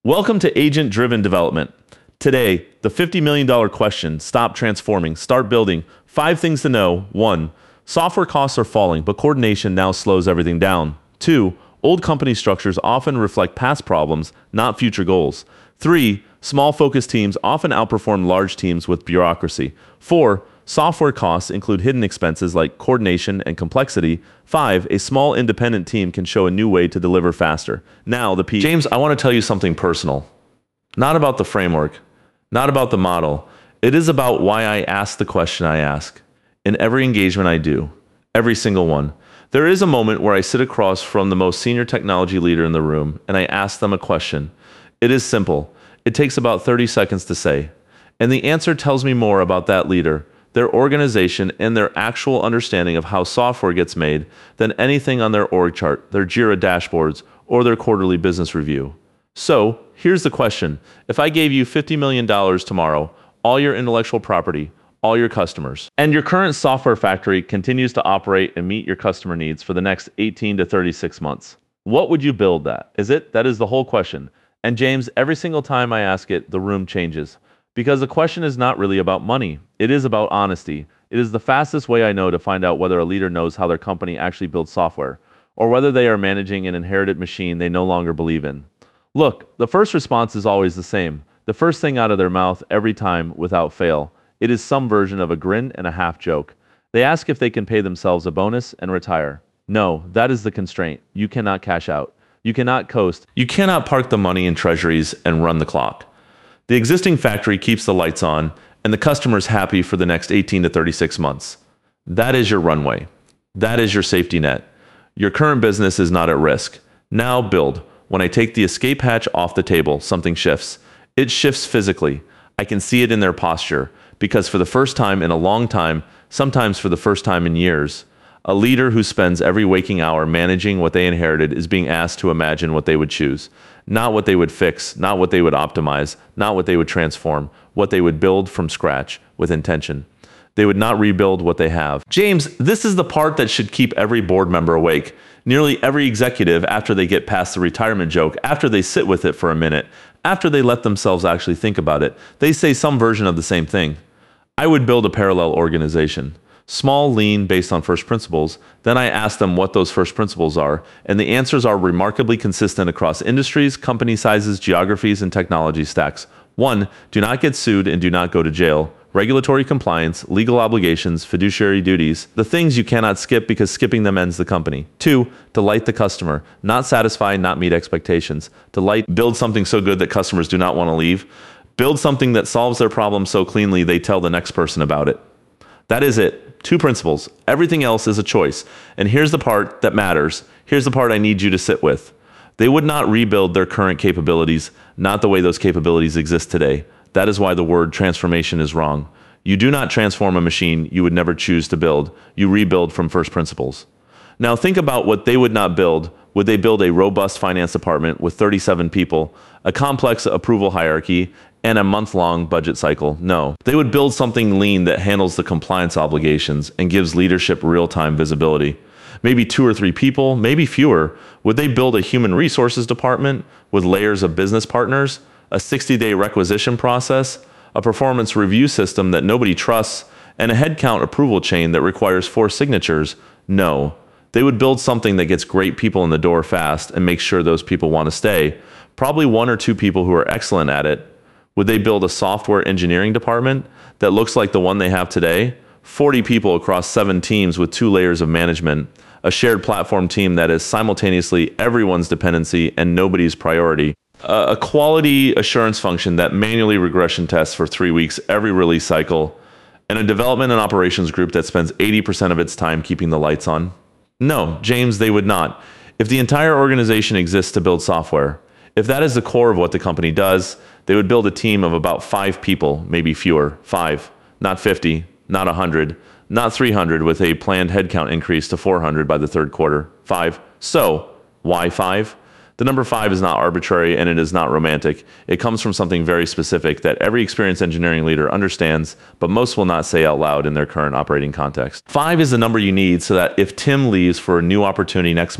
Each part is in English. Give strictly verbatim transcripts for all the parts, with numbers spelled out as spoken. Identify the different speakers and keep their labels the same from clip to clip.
Speaker 1: Welcome to Agent-Driven Development. Today, the fifty million dollar question: stop transforming, start building. Five things to know. One, software costs are falling, but coordination now slows everything down. Two, old company structures often reflect past problems, not future goals. Three, small focused teams often outperform large teams with bureaucracy. Four, software costs include hidden expenses like coordination and complexity. Five, a small independent team can show a new way to deliver faster. Now, the P. James, I want to tell you something personal. Not about the framework, not about the model. It is about why I ask the question I ask. In every engagement I do, every single one, there is a moment where I sit across from the most senior technology leader in the room and I ask them a question. It is simple. It takes about thirty seconds to say. And the answer tells me more about that leader, their organization, and their actual understanding of how software gets made than anything on their org chart, their Jira dashboards, or their quarterly business review. So, here's the question. If I gave you fifty million dollars tomorrow, all your intellectual property, all your customers, and your current software factory continues to operate and meet your customer needs for the next eighteen to thirty-six months, what would you build that? Is it? That is the whole question. And James, every single time I ask it, the room changes. Because the question is not really about money. It is about honesty. It is the fastest way I know to find out whether a leader knows how their company actually builds software, or whether they are managing an inherited machine they no longer believe in. Look, the first response is always the same. The first thing out of their mouth every time, without fail. It is some version of a grin and a half joke. They ask if they can pay themselves a bonus and retire. No, that is the constraint. You cannot cash out. You cannot coast. You cannot park the money in treasuries and run the clock. The existing factory keeps the lights on, and the customer is happy for the next eighteen to thirty-six months. That is your runway. That is your safety net. Your current business is not at risk. Now build. When I take the escape hatch off the table, something shifts. It shifts physically. I can see it in their posture, because for the first time in a long time, sometimes for the first time in years, a leader who spends every waking hour managing what they inherited is being asked to imagine what they would choose. Not what they would fix, not what they would optimize, not what they would transform, what they would build from scratch with intention. They would not rebuild what they have. James, this is the part that should keep every board member awake. Nearly every executive, after they get past the retirement joke, after they sit with it for a minute, after they let themselves actually think about it, they say some version of the same thing. I would build a parallel organization. Small, lean, based on first principles. Then I ask them what those first principles are, and the answers are remarkably consistent across industries, company sizes, geographies, and technology stacks. One, do not get sued and do not go to jail. Regulatory compliance, legal obligations, fiduciary duties, the things you cannot skip because skipping them ends the company. Two, delight the customer. Not satisfy, not meet expectations. Delight, build something so good that customers do not want to leave. Build something that solves their problem so cleanly they tell the next person about it. That is it. Two principles. Everything else is a choice. And here's the part that matters. Here's the part I need you to sit with. They would not rebuild their current capabilities, not the way those capabilities exist today. That is why the word transformation is wrong. You do not transform a machine you would never choose to build. You rebuild from first principles. Now think about what they would not build. Would they build a robust finance department with thirty-seven people, a complex approval hierarchy, and a month-long budget cycle? No. They would build something lean that handles the compliance obligations and gives leadership real-time visibility. Maybe two or three people, maybe fewer. Would they build a human resources department with layers of business partners, a sixty day requisition process, a performance review system that nobody trusts, and a headcount approval chain that requires four signatures? No. They would build something that gets great people in the door fast and makes sure those people want to stay. Probably one or two people who are excellent at it. Would they build a software engineering department that looks like the one they have today? forty people across seven teams with two layers of management, a shared platform team that is simultaneously everyone's dependency and nobody's priority, a quality assurance function that manually regression tests for three weeks every release cycle, and a development and operations group that spends eighty percent of its time keeping the lights on? No, James, they would not. If the entire organization exists to build software, if that is the core of what the company does, they would build a team of about five people, maybe fewer. Five, not fifty, not one hundred, not three hundred with a planned headcount increase to four hundred by the third quarter. Five. So, why five? The number five is not arbitrary and it is not romantic. It comes from something very specific that every experienced engineering leader understands, but most will not say out loud in their current operating context. Five is the number you need so that if Tim leaves for a new opportunity next month,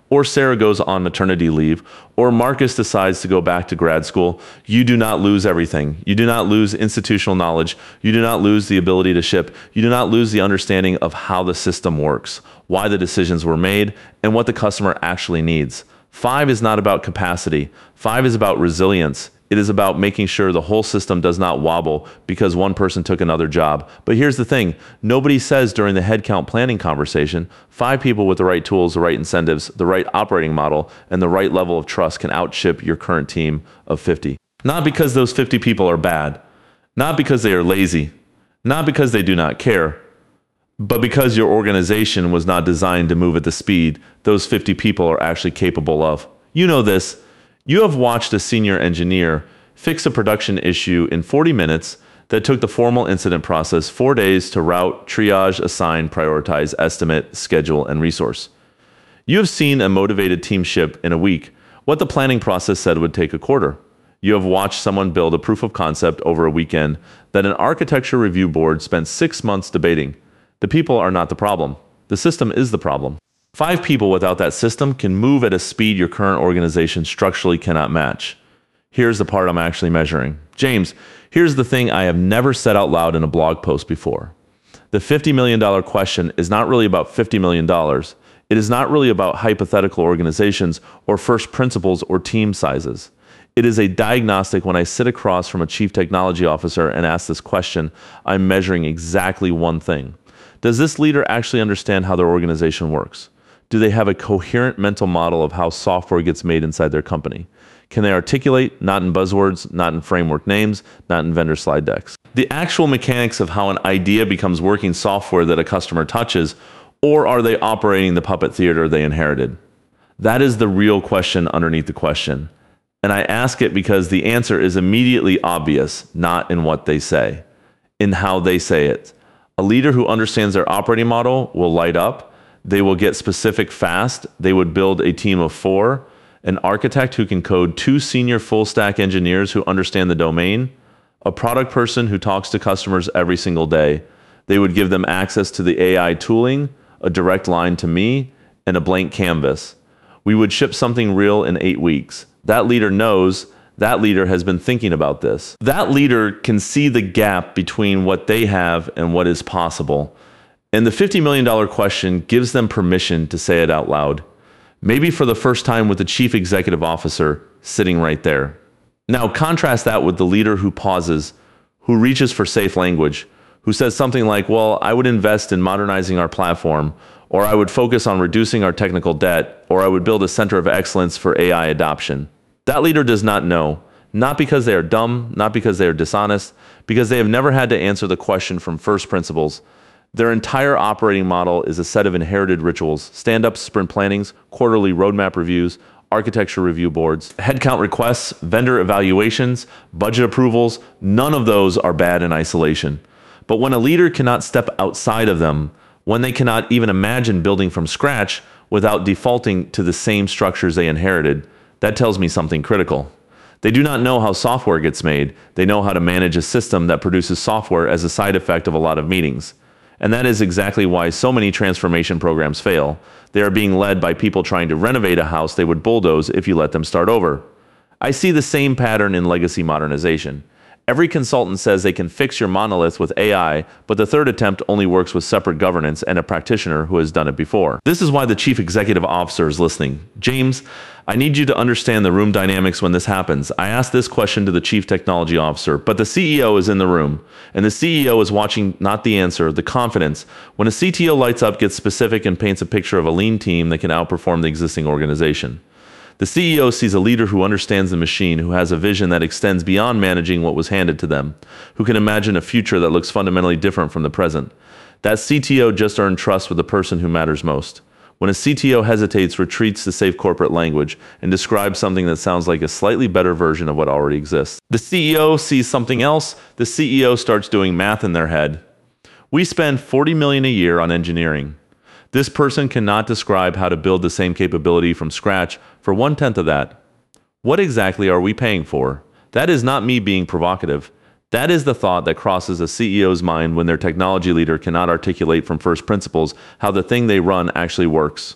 Speaker 1: or Sarah goes on maternity leave, or Marcus decides to go back to grad school, you do not lose everything. You do not lose institutional knowledge. You do not lose the ability to ship. You do not lose the understanding of how the system works, why the decisions were made, and what the customer actually needs. Five is not about capacity. Five is about resilience. It is about making sure the whole system does not wobble because one person took another job. But here's the thing. Nobody says during the headcount planning conversation, five people with the right tools, the right incentives, the right operating model, and the right level of trust can outship your current team of fifty. Not because those fifty people are bad, not because they are lazy, not because they do not care, but because your organization was not designed to move at the speed those fifty people are actually capable of. You know this. You have watched a senior engineer fix a production issue in forty minutes that took the formal incident process four days to route, triage, assign, prioritize, estimate, schedule, and resource. You have seen a motivated team ship in a week what the planning process said would take a quarter. You have watched someone build a proof of concept over a weekend that an architecture review board spent six months debating. The people are not the problem. The system is the problem. Five people without that system can move at a speed your current organization structurally cannot match. Here's the part I'm actually measuring. James, here's the thing I have never said out loud in a blog post before. The fifty million dollar question is not really about fifty million dollars. It is not really about hypothetical organizations or first principles or team sizes. It is a diagnostic. When I sit across from a chief technology officer and ask this question, I'm measuring exactly one thing. Does this leader actually understand how their organization works? Do they have a coherent mental model of how software gets made inside their company? Can they articulate, not in buzzwords, not in framework names, not in vendor slide decks, the actual mechanics of how an idea becomes working software that a customer touches, or are they operating the puppet theater they inherited? That is the real question underneath the question. And I ask it because the answer is immediately obvious, not in what they say, in how they say it. A leader who understands their operating model will light up. They will get specific fast. They would build a team of four, an architect who can code, two senior full stack engineers who understand the domain, a product person who talks to customers every single day. They would give them access to the A I tooling, a direct line to me, and a blank canvas. We would ship something real in eight weeks. That leader knows. That leader has been thinking about this. That leader can see the gap between what they have and what is possible. And the fifty million dollar question gives them permission to say it out loud. Maybe for the first time with the chief executive officer sitting right there. Now contrast that with the leader who pauses, who reaches for safe language, who says something like, well, I would invest in modernizing our platform, or I would focus on reducing our technical debt, or I would build a center of excellence for A I adoption. That leader does not know, not because they are dumb, not because they are dishonest, because they have never had to answer the question from first principles. Their entire operating model is a set of inherited rituals, stand-ups, sprint plannings, quarterly roadmap reviews, architecture review boards, headcount requests, vendor evaluations, budget approvals. None of those are bad in isolation. But when a leader cannot step outside of them, when they cannot even imagine building from scratch without defaulting to the same structures they inherited, that tells me something critical. They do not know how software gets made. They know how to manage a system that produces software as a side effect of a lot of meetings. And that is exactly why so many transformation programs fail. They are being led by people trying to renovate a house they would bulldoze if you let them start over. I see the same pattern in legacy modernization. Every consultant says they can fix your monolith with A I, but the third attempt only works with separate governance and a practitioner who has done it before. This is why the chief executive officer is listening. James, I need you to understand the room dynamics when this happens. I asked this question to the chief technology officer, but the C E O is in the room, and the C E O is watching not the answer, the confidence. When a C T O lights up, gets specific, and paints a picture of a lean team that can outperform the existing organization. The C E O sees a leader who understands the machine, who has a vision that extends beyond managing what was handed to them, who can imagine a future that looks fundamentally different from the present. That C T O just earned trust with the person who matters most. When a C T O hesitates, retreats to safe corporate language, and describes something that sounds like a slightly better version of what already exists. The C E O sees something else. The C E O starts doing math in their head. We spend forty million dollars a year on engineering. This person cannot describe how to build the same capability from scratch for one-tenth of that. What exactly are we paying for? That is not me being provocative. That is the thought that crosses a C E O's mind when their technology leader cannot articulate from first principles how the thing they run actually works.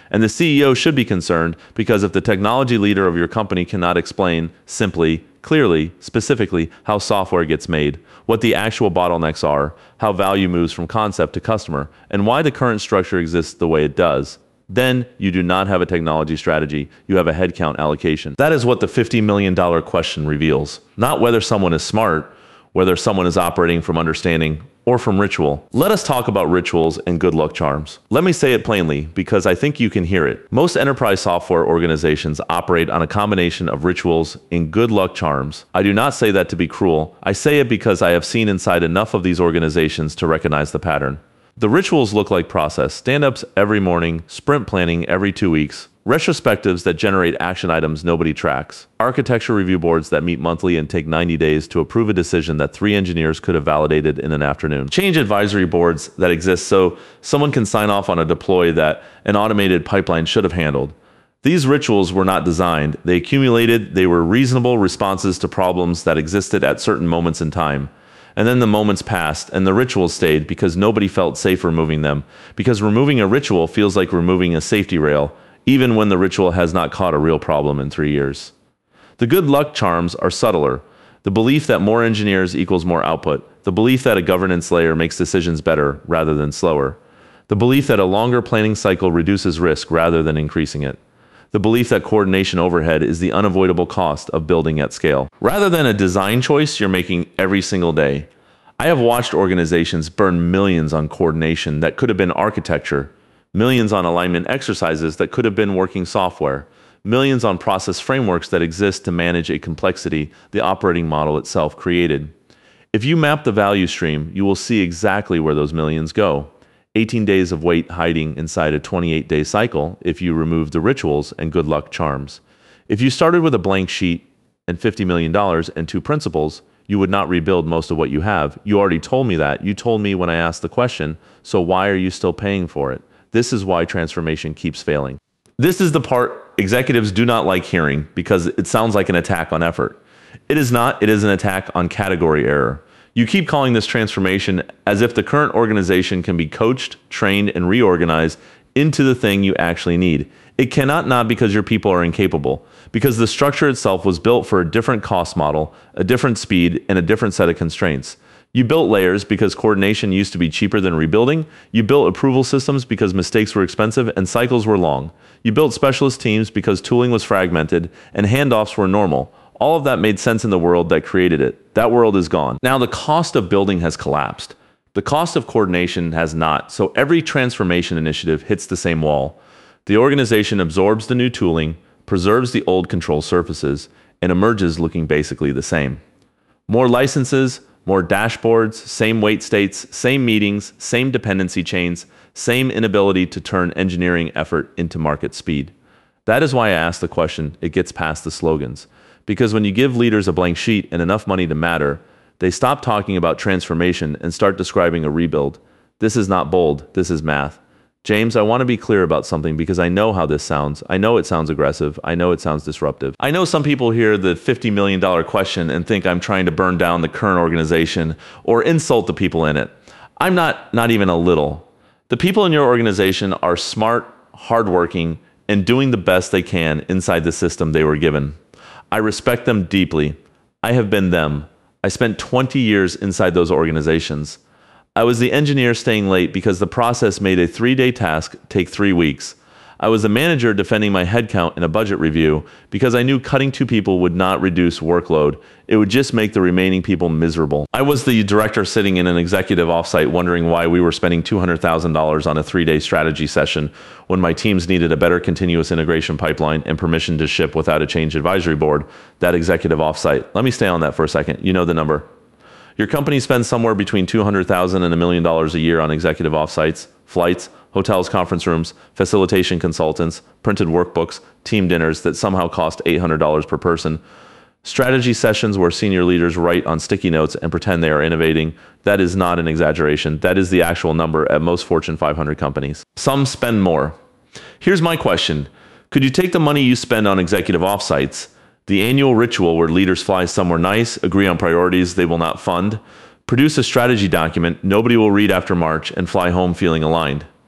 Speaker 1: And the C E O should be concerned because if the technology leader of your company cannot explain simply, clearly, specifically how software gets made, what the actual bottlenecks are, how value moves from concept to customer, and why the current structure exists the way it does, then you do not have a technology strategy, you have a headcount allocation. That is what the fifty million dollar question reveals. Not whether someone is smart, whether someone is operating from understanding or from ritual. Let us talk about rituals and good luck charms. Let me say it plainly because I think you can hear it. Most enterprise software organizations operate on a combination of rituals and good luck charms. I do not say that to be cruel. I say it because I have seen inside enough of these organizations to recognize the pattern. The rituals look like process, stand-ups every morning, sprint planning every two weeks, retrospectives that generate action items nobody tracks, architecture review boards that meet monthly and take ninety days to approve a decision that three engineers could have validated in an afternoon, change advisory boards that exist so someone can sign off on a deploy that an automated pipeline should have handled. These rituals were not designed. They accumulated, they were reasonable responses to problems that existed at certain moments in time. And then the moments passed, and the rituals stayed because nobody felt safe removing them, because removing a ritual feels like removing a safety rail, even when the ritual has not caught a real problem in three years. The good luck charms are subtler. The belief that more engineers equals more output, the belief that a governance layer makes decisions better rather than slower, the belief that a longer planning cycle reduces risk rather than increasing it, the belief that coordination overhead is the unavoidable cost of building at scale, rather than a design choice you're making every single day. I have watched organizations burn millions on coordination that could have been architecture, millions on alignment exercises that could have been working software, millions on process frameworks that exist to manage a complexity the operating model itself created. If you map the value stream, you will see exactly where those millions go. eighteen days of wait hiding inside a twenty-eight day cycle if you remove the rituals and good luck charms. If you started with a blank sheet and fifty million dollars and two principles, you would not rebuild most of what you have. You already told me that. You told me when I asked the question, so why are you still paying for it? This is why transformation keeps failing. This is the part executives do not like hearing because it sounds like an attack on effort. It is not. It is an attack on category error. You keep calling this transformation as if the current organization can be coached, trained, and reorganized into the thing you actually need. It cannot not because your people are incapable, because the structure itself was built for a different cost model, a different speed, and a different set of constraints. You built layers because coordination used to be cheaper than rebuilding. You built approval systems because mistakes were expensive and cycles were long. You built specialist teams because tooling was fragmented and handoffs were normal. All of that made sense in the world that created it. That world is gone. Now the cost of building has collapsed. The cost of coordination has not, so every transformation initiative hits the same wall. The organization absorbs the new tooling, preserves the old control surfaces, and emerges looking basically the same. More licenses, more dashboards, same wait states, same meetings, same dependency chains, same inability to turn engineering effort into market speed. That is why I asked the question, it gets past the slogans. Because when you give leaders a blank sheet and enough money to matter, they stop talking about transformation and start describing a rebuild. This is not bold, this is math. James, I want to be clear about something because I know how this sounds. I know it sounds aggressive. I know it sounds disruptive. I know some people hear the fifty million dollar question and think I'm trying to burn down the current organization or insult the people in it. I'm not, not even a little. The people in your organization are smart, hardworking, and doing the best they can inside the system they were given. I respect them deeply. I have been them. I spent twenty years inside those organizations. I was the engineer staying late because the process made a three-day task take three weeks. I was the manager defending my headcount in a budget review because I knew cutting two people would not reduce workload. It would just make the remaining people miserable. I was the director sitting in an executive offsite wondering why we were spending two hundred thousand dollars on a three-day strategy session when my teams needed a better continuous integration pipeline and permission to ship without a change advisory board. That executive offsite. Let me stay on that for a second. You know the number. Your company spends somewhere between two hundred thousand dollars and a million dollars a year on executive offsites, flights, hotels, conference rooms, facilitation consultants, printed workbooks, team dinners that somehow cost eight hundred dollars per person, strategy sessions where senior leaders write on sticky notes and pretend they are innovating. That is not an exaggeration. That is the actual number at most Fortune five hundred companies. Some spend more. Here's my question. Could you take the money you spend on executive offsites, the annual ritual where leaders fly somewhere nice, agree on priorities they will not fund, produce a strategy document nobody will read after March, and fly home feeling aligned?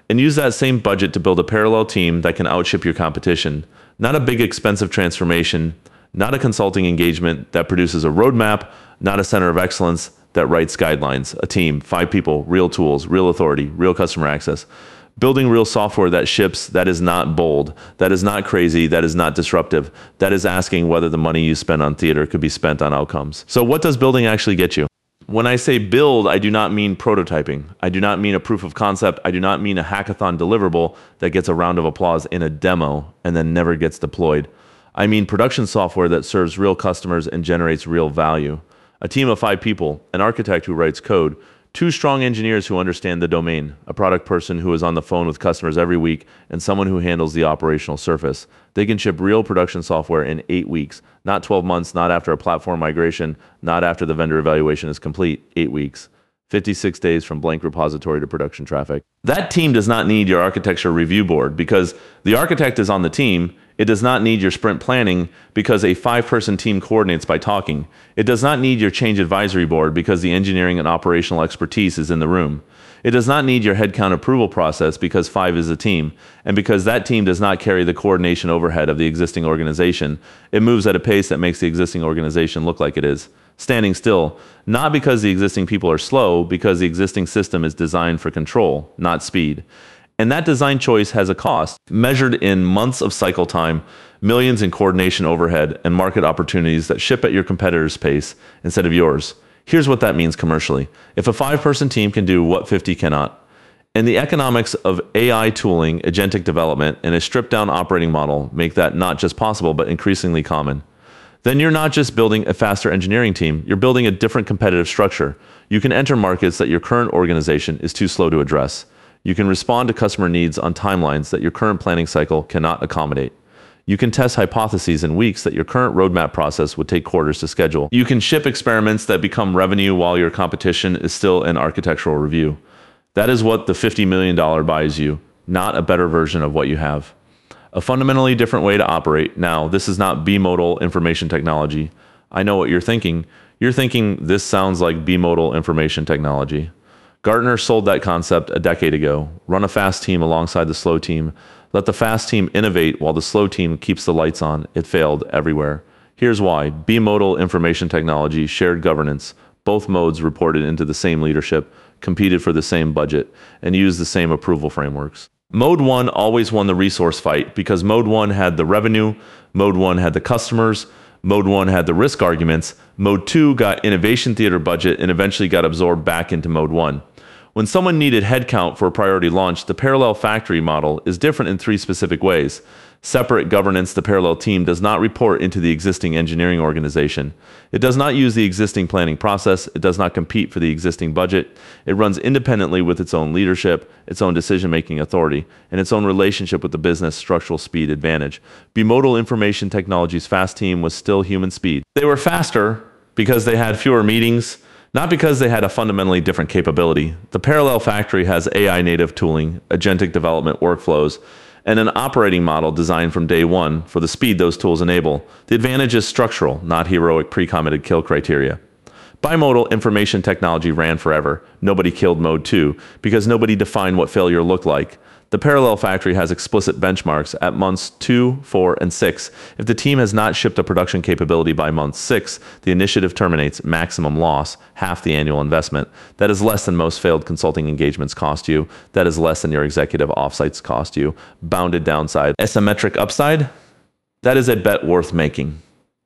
Speaker 1: and use that same budget to build a parallel team that can outship your competition. Not a big expensive transformation, not a consulting engagement that produces a roadmap, not a center of excellence that writes guidelines. A team, five people, real tools, real authority, real customer access. Building real software that ships, that is not bold, that is not crazy, that is not disruptive, that is asking whether the money you spend on theater could be spent on outcomes. So what does building actually get you? When I say build, I do not mean prototyping. I do not mean a proof of concept. I do not mean a hackathon deliverable that gets a round of applause in a demo and then never gets deployed. I mean production software that serves real customers and generates real value. A team of five people, an architect who writes code, two strong engineers who understand the domain, a product person who is on the phone with customers every week, and someone who handles the operational surface. They can ship real production software in eight weeks, not twelve months, not after a platform migration, not after the vendor evaluation is complete, eight weeks. fifty-six days from blank repository to production traffic. That team does not need your architecture review board because the architect is on the team. It does not need your sprint planning because a five-person team coordinates by talking. It does not need your change advisory board because the engineering and operational expertise is in the room. It does not need your headcount approval process because five is a team. And because that team does not carry the coordination overhead of the existing organization, it moves at a pace that makes the existing organization look like it is. Standing still, not because the existing people are slow, because the existing system is designed for control, not speed. And that design choice has a cost, measured in months of cycle time, millions in coordination overhead, and market opportunities that ship at your competitor's pace instead of yours. Here's what that means commercially. If a five-person team can do what fifty cannot, and the economics of A I tooling, agentic development, and a stripped-down operating model make that not just possible, but increasingly common, then you're not just building a faster engineering team, you're building a different competitive structure. You can enter markets that your current organization is too slow to address. You can respond to customer needs on timelines that your current planning cycle cannot accommodate. You can test hypotheses in weeks that your current roadmap process would take quarters to schedule. You can ship experiments that become revenue while your competition is still in architectural review. That is what the fifty million dollars buys you, not a better version of what you have. A fundamentally different way to operate. Now, this is not bimodal information technology. I know what you're thinking. You're thinking this sounds like bimodal information technology. Gartner sold that concept a decade ago. Run a fast team alongside the slow team. Let the fast team innovate while the slow team keeps the lights on. It failed everywhere. Here's why. Bimodal information technology, shared governance, both modes reported into the same leadership, competed for the same budget, and used the same approval frameworks. Mode one always won the resource fight because Mode one had the revenue, Mode one had the customers, Mode one had the risk arguments, Mode two got innovation theater budget and eventually got absorbed back into Mode one. When someone needed headcount for a priority launch, the parallel factory model is different in three specific ways. Separate governance, the parallel team does not report into the existing engineering organization. It does not use the existing planning process. It does not compete for the existing budget. It runs independently with its own leadership, its own decision-making authority, and its own relationship with the business structural speed advantage. Bimodal Information Technology's fast team was still human speed. They were faster because they had fewer meetings, not because they had a fundamentally different capability. The parallel factory has A I native tooling, agentic development workflows, and an operating model designed from day one for the speed those tools enable. The advantage is structural, not heroic pre-committed kill criteria. Bimodal information technology ran forever. Nobody killed Mode two because nobody defined what failure looked like. The parallel factory has explicit benchmarks at months two, four, and six. If the team has not shipped a production capability by month six, the initiative terminates, maximum loss, half the annual investment. That is less than most failed consulting engagements cost you. That is less than your executive offsites cost you. Bounded downside. Asymmetric upside? That is a bet worth making.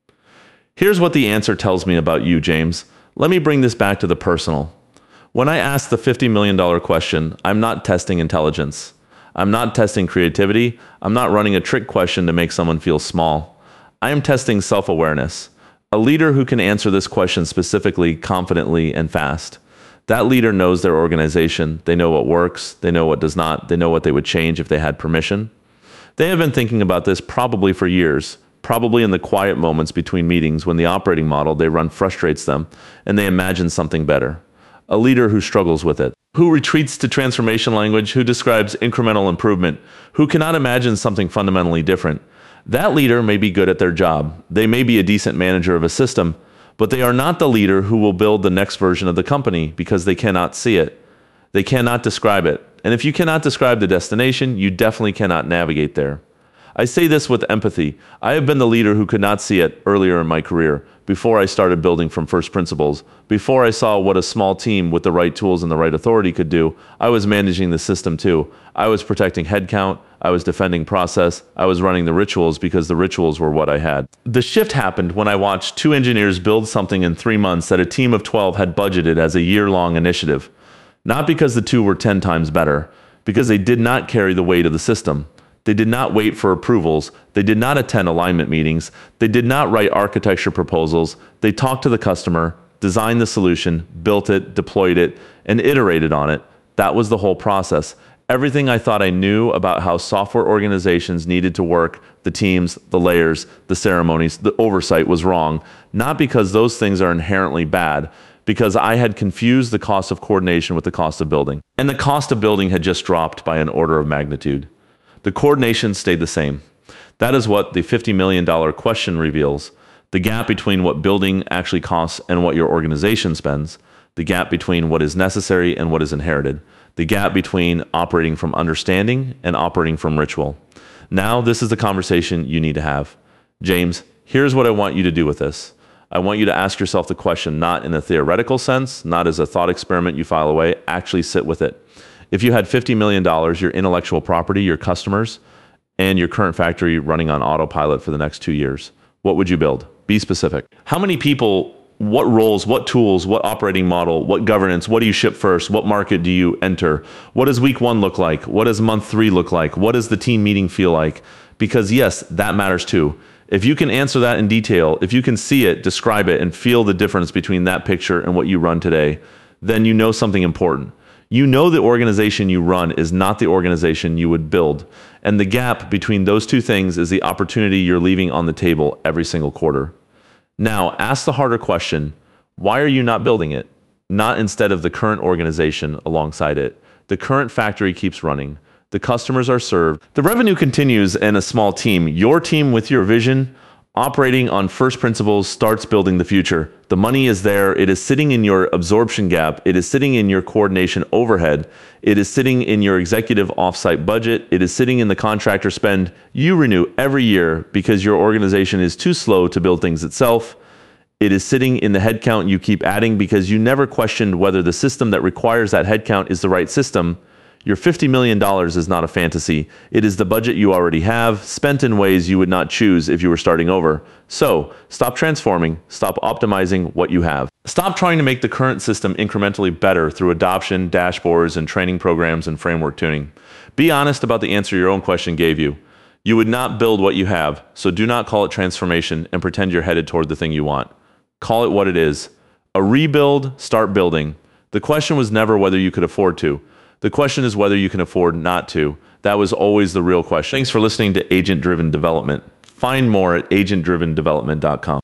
Speaker 1: Here's what the answer tells me about you, James. Let me bring this back to the personal. When I ask the fifty million dollar question, I'm not testing intelligence. I'm not testing creativity. I'm not running a trick question to make someone feel small. I am testing self-awareness. A leader who can answer this question specifically, confidently, and fast. That leader knows their organization. They know what works. They know what does not. They know what they would change if they had permission. They have been thinking about this probably for years, probably in the quiet moments between meetings when the operating model they run frustrates them and they imagine something better. A leader who struggles with it, who retreats to transformation language, who describes incremental improvement, who cannot imagine something fundamentally different. That leader may be good at their job. They may be a decent manager of a system, but they are not the leader who will build the next version of the company because they cannot see it. They cannot describe it. And if you cannot describe the destination, you definitely cannot navigate there. I say this with empathy. I have been the leader who could not see it earlier in my career, before I started building from first principles. Before I saw what a small team with the right tools and the right authority could do, I was managing the system too. I was protecting headcount, I was defending process, I was running the rituals because the rituals were what I had. The shift happened when I watched two engineers build something in three months that a team of twelve had budgeted as a year-long initiative. Not because the two were ten times better, because they did not carry the weight of the system. They did not wait for approvals. They did not attend alignment meetings. They did not write architecture proposals. They talked to the customer, designed the solution, built it, deployed it, and iterated on it. That was the whole process. Everything I thought I knew about how software organizations needed to work, the teams, the layers, the ceremonies, the oversight was wrong. Not because those things are inherently bad, because I had confused the cost of coordination with the cost of building. And the cost of building had just dropped by an order of magnitude. The coordination stayed the same. That is what the fifty million dollar question reveals. The gap between what building actually costs and what your organization spends. The gap between what is necessary and what is inherited. The gap between operating from understanding and operating from ritual. Now, this is the conversation you need to have. James, here's what I want you to do with this. I want you to ask yourself the question, not in a theoretical sense, not as a thought experiment you file away, actually sit with it. If you had fifty million dollars, your intellectual property, your customers, and your current factory running on autopilot for the next two years, what would you build? Be specific. How many people, what roles, what tools, what operating model, what governance, what do you ship first? What market do you enter? What does week one look like? What does month three look like? What does the team meeting feel like? Because yes, that matters too. If you can answer that in detail, if you can see it, describe it, and feel the difference between that picture and what you run today, then you know something important. You know the organization you run is not the organization you would build. And the gap between those two things is the opportunity you're leaving on the table every single quarter. Now, ask the harder question, why are you not building it? Not instead of the current organization alongside it. The current factory keeps running. The customers are served. The revenue continues in a small team. Your team with your vision, operating on first principles, starts building the future. The money is there. It is sitting in your absorption gap. It is sitting in your coordination overhead. It is sitting in your executive offsite budget. It is sitting in the contractor spend you renew every year because your organization is too slow to build things itself. It is sitting in the headcount you keep adding because you never questioned whether the system that requires that headcount is the right system. Your fifty million dollars is not a fantasy. It is the budget you already have, spent in ways you would not choose if you were starting over. So, stop transforming, stop optimizing what you have. Stop trying to make the current system incrementally better through adoption, dashboards, and training programs and framework tuning. Be honest about the answer your own question gave you. You would not build what you have, so do not call it transformation and pretend you're headed toward the thing you want. Call it what it is. A rebuild, start building. The question was never whether you could afford to. The question is whether you can afford not to. That was always the real question. Thanks for listening to Agent Driven Development. Find more at agent driven development dot com.